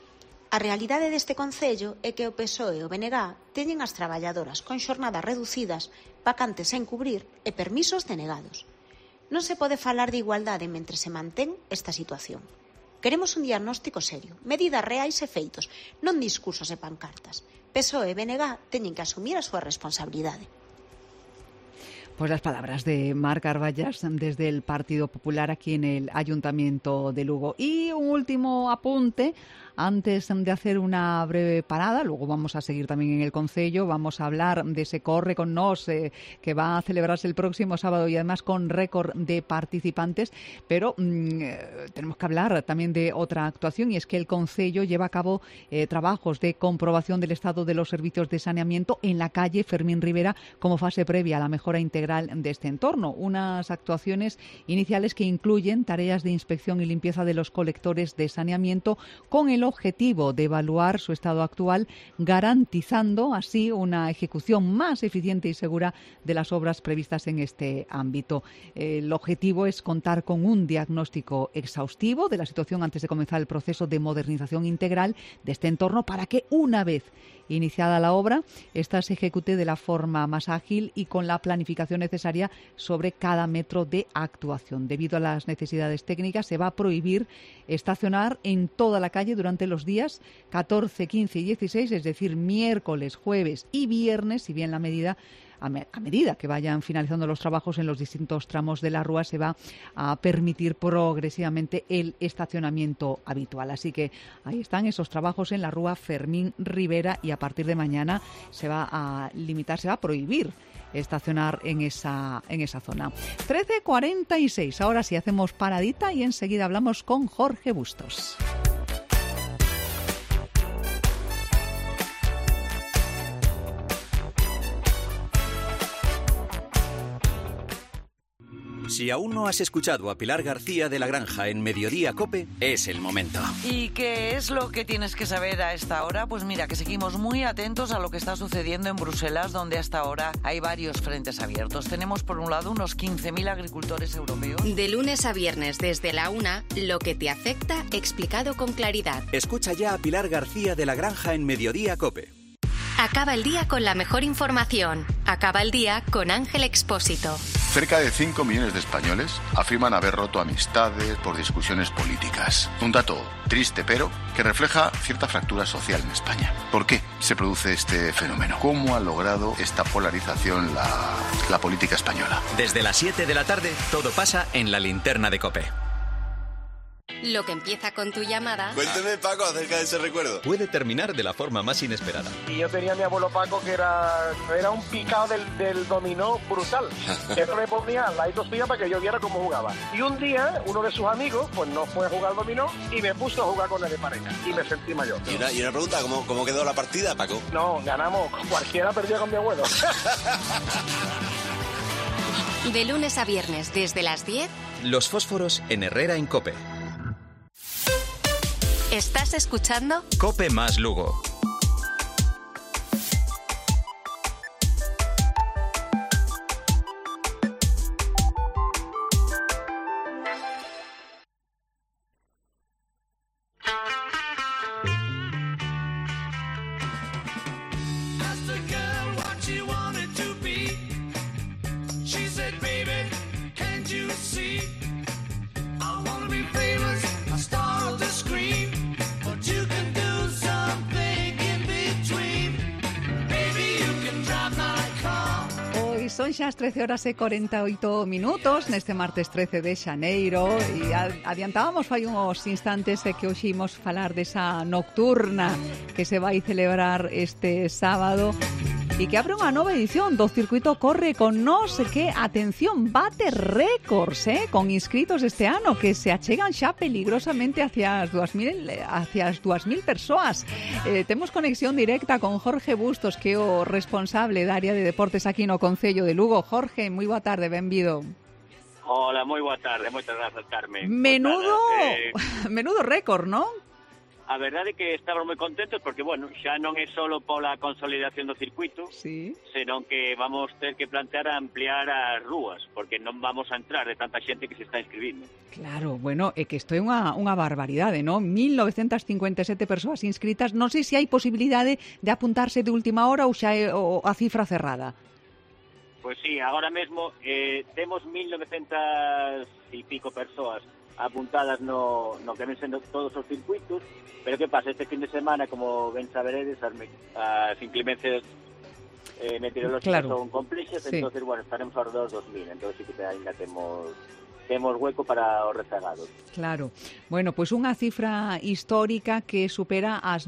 A realidade deste concello é que o PSOE e o BNG teñen as traballadoras con xornadas reducidas, vacantes sen cubrir e permisos denegados. Non se pode falar de igualdade mentre se mantén esta situación. Queremos un diagnóstico serio, medidas reais e feitos, non discursos e pancartas. PSOE e BNG teñen que asumir a súa responsabilidade. Pues las palabras de Mar Carballas desde el Partido Popular aquí en el Ayuntamiento de Lugo. Y un último apunte antes de hacer una breve parada. Luego vamos a seguir también en el Concello. Vamos a hablar de ese Corre con Nos que va a celebrarse el próximo sábado y además con récord de participantes. Pero tenemos que hablar también de otra actuación, y es que el Concello lleva a cabo trabajos de comprobación del estado de los servicios de saneamiento en la calle Fermín Rivera como fase previa a la mejora integral de este entorno. Unas actuaciones iniciales que incluyen tareas de inspección y limpieza de los colectores de saneamiento con el objetivo de evaluar su estado actual, garantizando así una ejecución más eficiente y segura de las obras previstas en este ámbito. El objetivo es contar con un diagnóstico exhaustivo de la situación antes de comenzar el proceso de modernización integral de este entorno para que, una vez iniciada la obra, esta se ejecute de la forma más ágil y con la planificación necesaria sobre cada metro de actuación. Debido a las necesidades técnicas, se va a prohibir estacionar en toda la calle durante los días 14, 15 y 16, es decir, miércoles, jueves y viernes, si bien a medida que vayan finalizando los trabajos en los distintos tramos de la rúa, se va a permitir progresivamente el estacionamiento habitual. Así que ahí están esos trabajos en la rúa Fermín Rivera, y a partir de mañana se va a prohibir estacionar en esa zona. 13:46. Ahora sí hacemos paradita y enseguida hablamos con Jorge Bustos. Si aún no has escuchado a Pilar García de la Granja en Mediodía COPE, es el momento. ¿Y qué es lo que tienes que saber a esta hora? Pues mira, que seguimos muy atentos a lo que está sucediendo en Bruselas, donde hasta ahora hay varios frentes abiertos. Tenemos por un lado unos 15.000 agricultores europeos. De lunes a viernes desde la 1, lo que te afecta explicado con claridad. Escucha ya a Pilar García de la Granja en Mediodía COPE. Acaba el día con la mejor información. Acaba el día con Ángel Expósito. Cerca de 5 millones de españoles afirman haber roto amistades por discusiones políticas. Un dato triste, pero que refleja cierta fractura social en España. ¿Por qué se produce este fenómeno? ¿Cómo ha logrado esta polarización la política española? Desde las 7 de la tarde, todo pasa en la linterna de COPE. Lo que empieza con tu llamada. Cuénteme, Paco, acerca de ese recuerdo. Puede terminar de la forma más inesperada. Y yo tenía a mi abuelo Paco que era un picado del dominó brutal. Siempre me ponía al ladito suya para que yo viera cómo jugaba. Y un día, uno de sus amigos, pues no fue a jugar al dominó y me puso a jugar con él de pareja. Y me sentí mayor. Y una pregunta, ¿cómo quedó la partida, Paco? No, ganamos. Cualquiera perdió con mi abuelo. De lunes a viernes desde las 10. Los fósforos en Herrera en COPE. ¿Estás escuchando? COPE más Lugo. Son xa as 13:48 neste martes 13 de xaneiro e adiantábamos fai uns instantes que hoxe imos falar desa nocturna que se vai celebrar este sábado e que abre unha nova edición do Circuito Corre con Nós que, atención, bate récords con inscritos este ano que se achegan xa peligrosamente hacia as 2.000 persoas. Temos conexión directa con Jorge Bustos, que é o responsable da área de deportes aquí no Concello de Lugo. Jorge, moi boa tarde, benvido. Hola, moi boa tarde, moitas grazas, Carmen. Menudo récord, non? A verdade é que estamos moi contentos porque, bueno, xa non é só pola consolidación do circuito, sí, senón que vamos ter que plantear a ampliar as rúas, porque non vamos a entrar de tanta xente que se está inscribindo. Claro, bueno, é que isto é unha barbaridade, non? 1957 persoas inscritas. Non sei se hai posibilidade de apuntarse de última hora ou xa é a cifra cerrada. Pois sí, agora mesmo temos 1900 e pico persoas apuntadas no que ven sendo todos os circuitos, pero que pasa, este fin de semana, como ben saberedes, as inclemencias meteorológicas son complexas, sí. Entonces, bueno, estaremos alrededor dos 2.000, entonces sí que ainda temos hueco para os rezagados. Claro. Bueno, pois unha cifra histórica que supera as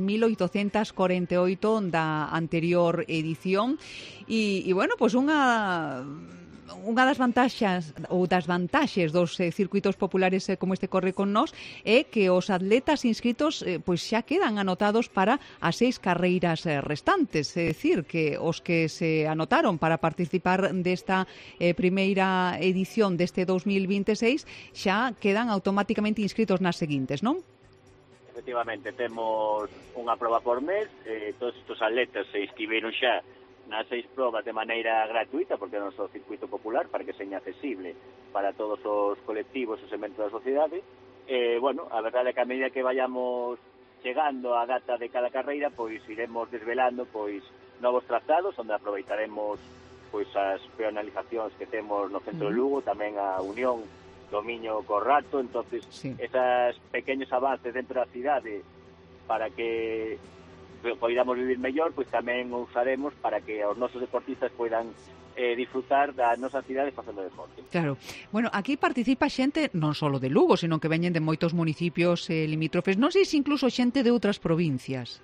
1.848 da anterior edición e bueno, pois unha das vantaxes dos circuitos populares como este Corre con Nós é que os atletas inscritos pois xa quedan anotados para as 6 carreiras restantes, é dicir, que os que se anotaron para participar desta primeira edición deste 2026 xa quedan automáticamente inscritos nas seguintes, non? Efectivamente, temos unha proba por mes, todos estes atletas se inscribiron xa nas 6 probas de maneira gratuita, porque é o noso circuito popular, para que seña accesible para todos os colectivos e segmentos da sociedade. Bueno, a verdade é que a medida que vayamos chegando á data de cada carreira, pois iremos desvelando pois novos trazados, onde aproveitaremos pois as peonalizacións que temos no centro de Lugo, tamén a unión do Miño co Rato, entonces esas pequenos avances dentro da cidade para que podamos vivir mellor, pois tamén o usaremos para que os nosos deportistas poidan disfrutar da nosa cidade facendo deporte. Claro. Bueno, aquí participa xente non só de Lugo, sino que veñen de moitos municipios limítrofes. Non sei se incluso xente de outras provincias.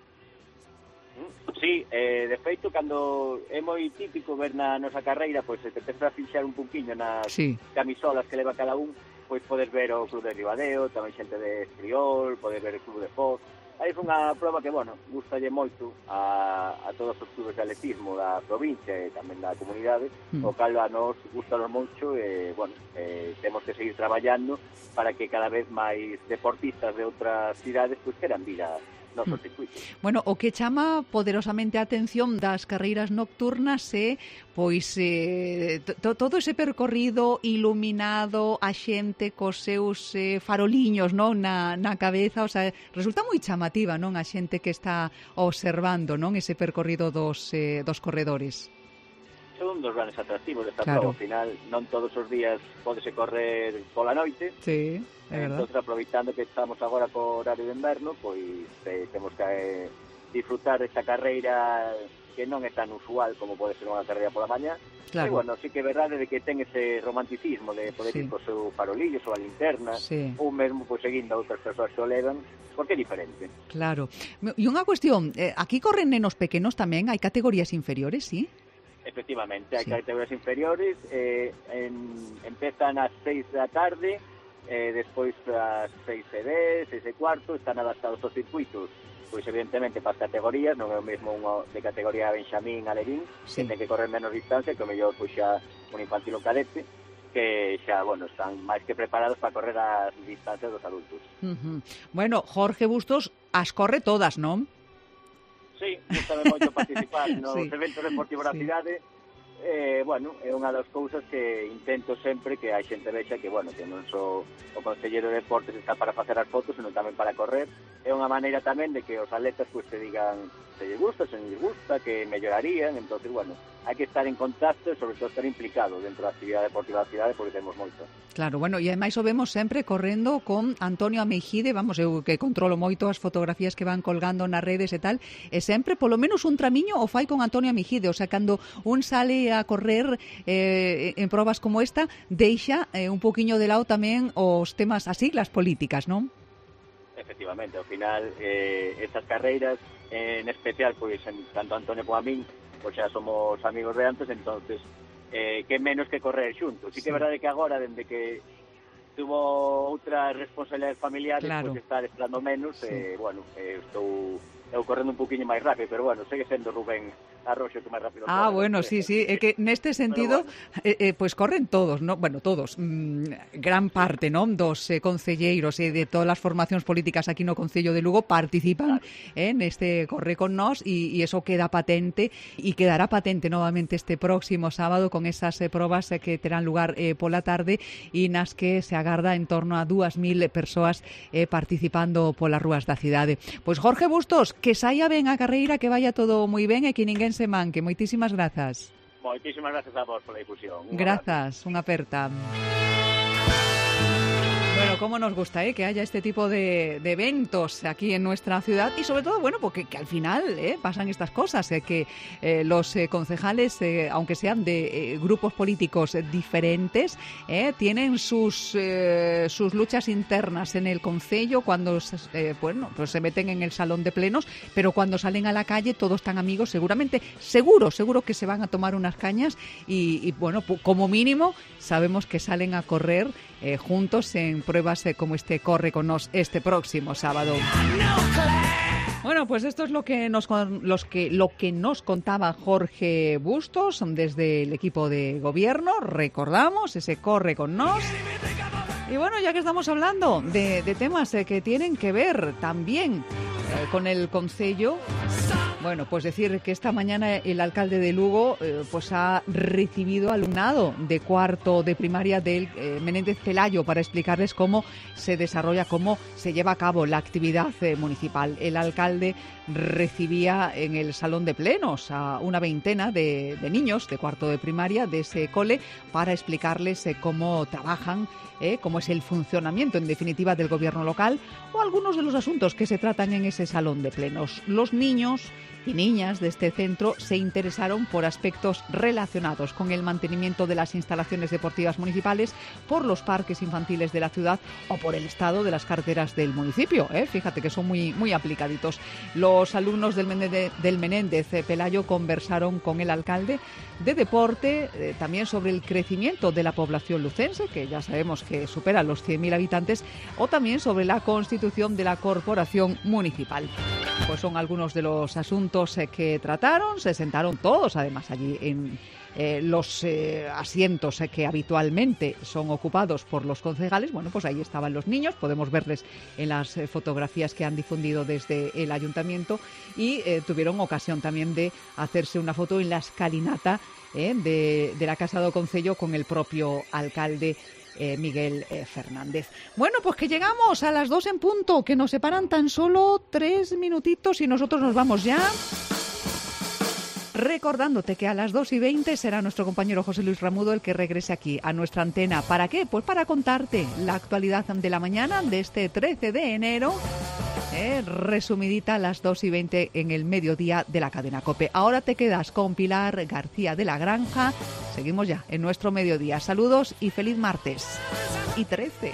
Sí, de feito, cando é moi típico ver na nosa carreira, pois se te empeza a fixar un pouquiño nas camisolas que leva cada un, pois podes ver o Club de Ribadeo, tamén xente de Friol, podes ver o Club de Foz. aí foi unha proba que, bueno, gustalle moito a todos os clubes de atletismo da provincia e tamén da comunidade, o cal a nos gustanos moito e, bueno, temos que seguir traballando para que cada vez máis deportistas de outras cidades pues queran vir a noso circuito. Bueno, o que chama poderosamente a atención das carreiras nocturnas é pois todo ese percorrido iluminado, a xente cos seus faroliños, non, na cabeza, o sea, resulta moi chamativa, non, a xente que está observando, non, ese percorrido dos corredores. Son un dos grandes atractivos desta prova. Ao final, non todos os días pódese correr pola noite. Sí, é verdad. Entón, aproveitando que estamos agora co horario de inverno, pois temos que disfrutar desta carreira que non é tan usual como pode ser unha carreira pola mañá. Claro. E, bueno, sí que é verdade de que ten ese romanticismo de poder ir co seu farolillo, súa linterna, ou mesmo pois, seguindo a outras persoas que o levan, porque é diferente. Claro. E unha cuestión, aquí corren nenos pequenos tamén, hai categorías inferiores, sí? Efectivamente, hai categorías inferiores, empezan ás 6 da tarde, despois ás 6:10, 6:15, están adaptados aos circuitos, pois evidentemente para as categorías, non é o mesmo unha de categoría Benxamín, Alevín, que ten que correr menos distancia, que o mellor pois xa un infantil ou cadete, que xa, bueno, están máis que preparados para correr as distancias dos adultos. Bueno, Jorge Bustos as corre todas, non? Sí, gustame moito participar nos eventos deportivos da cidade. Bueno, é unha das cousas que intento sempre que a xente vexa que, bueno, que non só o Conselleiro de Deportes está para facer as fotos, senón tamén para correr. É unha maneira tamén de que os atletas pues, te digan se lles gusta, se non lles gusta, que mellorarían. Entonces, bueno, hai que estar en contacto e sobre todo estar implicado dentro da actividade deportiva da cidade porque temos moito. Claro, bueno, e ademais o vemos sempre correndo con Antonio Ameijide, vamos, eu que controlo moito as fotografías que van colgando nas redes e tal, e sempre polo menos un tramiño o fai con Antonio Ameijide, o sea, cando un sale a correr en probas como esta, deixa un poquinho de lado tamén os temas, as siglas políticas, non? Efectivamente, ao final estas carreiras, en especial, pois, tanto Antonio como a min, pois xa somos amigos de antes, entonces que menos que correr xuntos. Sí que é verdade que agora, dende que tuvo outras responsabilidades familiares, claro, pois está esperando menos, bueno, estou correndo un poquinho máis rápido, pero bueno, segue sendo Rubén Arroxo que máis rápido. Bueno, sí, é que neste sentido, pois corren todos, ¿no? Bueno, todos, gran parte, non, dos concelleiros e de todas as formacións políticas aquí no Concello de Lugo participan neste Corre con Nós e eso queda patente e quedará patente novamente este próximo sábado con esas probas que terán lugar pola tarde e nas que se agarda en torno a 2.000 persoas participando polas rúas da cidade. Pois Jorge Bustos, que saia ben a carreira, que vaya todo moi ben e que ninguén se manque. Moitísimas grazas. Moitísimas grazas a vos pola difusión. Grazas, unha aperta. Bueno, cómo nos gusta que haya este tipo de eventos aquí en nuestra ciudad y sobre todo, bueno, porque que al final pasan estas cosas, que los concejales, aunque sean de grupos políticos diferentes, tienen sus luchas internas en el concello cuando bueno, pues se meten en el salón de plenos, pero cuando salen a la calle todos están amigos, seguramente, seguro que se van a tomar unas cañas y bueno, como mínimo sabemos que salen a correr juntos en pruebas como este Corre con Nos este próximo sábado. Bueno, pues esto es lo que nos contaba Jorge Bustos desde el equipo de gobierno. Recordamos ese Corre con Nos. Y bueno, ya que estamos hablando de temas que tienen que ver también con el concello, bueno, pues decir que esta mañana el alcalde de Lugo pues ha recibido alumnado de cuarto de primaria del Menéndez Pelayo para explicarles cómo se desarrolla, cómo se lleva a cabo la actividad municipal. El alcalde recibía en el salón de plenos a una veintena de niños de cuarto de primaria de ese cole para explicarles cómo trabajan, cómo es el funcionamiento en definitiva del gobierno local o algunos de los asuntos que se tratan en ese salón de plenos. Los niños y niñas de este centro se interesaron por aspectos relacionados con el mantenimiento de las instalaciones deportivas municipales, por los parques infantiles de la ciudad o por el estado de las carreteras del municipio. Fíjate que son muy aplicaditos. Los alumnos del Menéndez Pelayo conversaron con el alcalde de deporte, también sobre el crecimiento de la población lucense, que ya sabemos que supera los 100.000 habitantes, o también sobre la constitución de la corporación municipal. Pues son algunos de los asuntos que trataron. Se sentaron todos, además, allí en los asientos que habitualmente son ocupados por los concejales. Bueno, pues ahí estaban los niños, podemos verles en las fotografías que han difundido desde el ayuntamiento, y tuvieron ocasión también de hacerse una foto en la escalinata de la Casa do Concello con el propio alcalde Miguel Fernández. Bueno, pues que llegamos a las 2 en punto, que nos separan tan solo 3 minutitos y nosotros nos vamos ya. Recordándote que a las 2:20 será nuestro compañero José Luis Ramudo el que regrese aquí a nuestra antena. ¿Para qué? Pues para contarte la actualidad de la mañana de este 13 de enero, resumidita a las 2:20 en el mediodía de la cadena COPE. Ahora te quedas con Pilar García de la Granja. Seguimos ya en nuestro mediodía. Saludos y feliz martes. Y 13.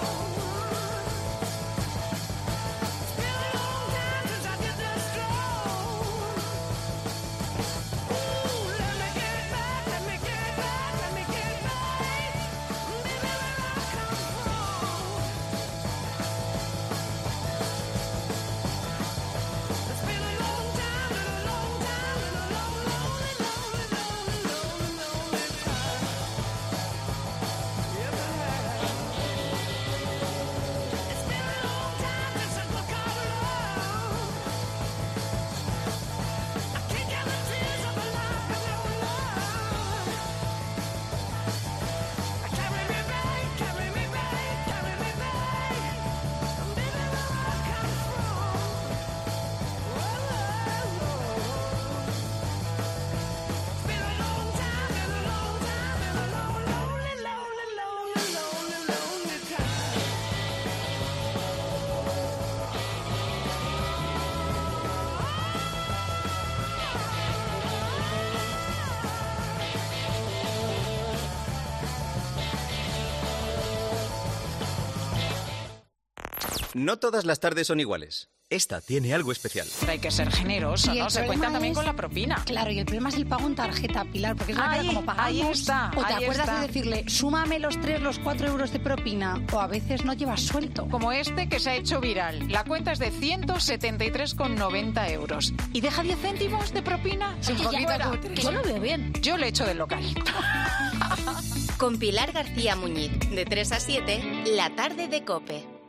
No todas las tardes son iguales. Esta tiene algo especial. Hay que ser generoso, ¿no? Se cuenta también con la propina. Claro, y el problema es el pago en tarjeta, Pilar, porque es la manera como pagamos. Ahí está. O te acuerdas de decirle, súmame los 3, los 4 euros de propina, o a veces no llevas suelto. Como este que se ha hecho viral. La cuenta es de 173,90 euros. ¿Y deja 10 céntimos de propina? Sí, yo lo veo bien. Yo le echo del local. Con Pilar García Muñiz, de 3 a 7, la tarde de COPE.